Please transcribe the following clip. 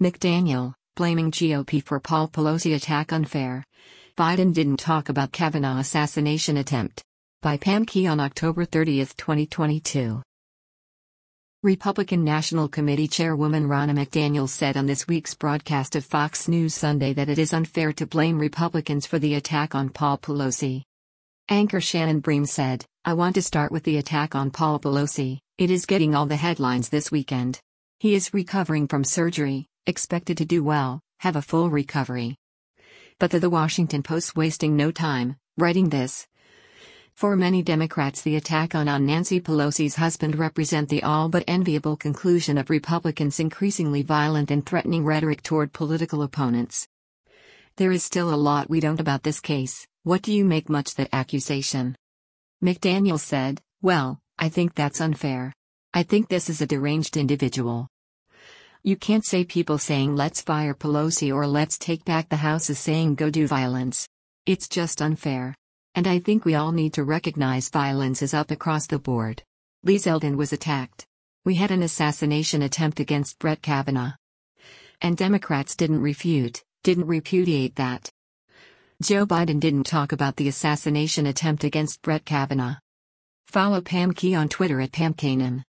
McDaniel, blaming GOP for Paul Pelosi attack unfair. Biden didn't talk about Kavanaugh assassination attempt. By Pam Key on October 30, 2022. Republican National Committee Chairwoman Ronna McDaniel said on this week's broadcast of Fox News Sunday that it is unfair to blame Republicans for the attack on Paul Pelosi. Anchor Shannon Bream said, "I want to start with the attack on Paul Pelosi. It is getting all the headlines this weekend. He is recovering from surgery, expected to do well, have a full recovery." But the Washington Post wasting no time, writing this. For many Democrats, the attack on Nancy Pelosi's husband represent the all but enviable conclusion of Republicans' increasingly violent and threatening rhetoric toward political opponents. There is still a lot we don't about this case. What do you make much that accusation? McDaniel said, "Well, I think that's unfair. I think this is a deranged individual. You can't say people saying let's fire Pelosi or let's take back the House is saying go do violence. It's just unfair. And I think we all need to recognize violence is up across the board. Lee Zeldin was attacked. We had an assassination attempt against Brett Kavanaugh. And Democrats didn't repudiate that. Joe Biden didn't talk about the assassination attempt against Brett Kavanaugh." Follow Pam Key on Twitter at Pam Kanan.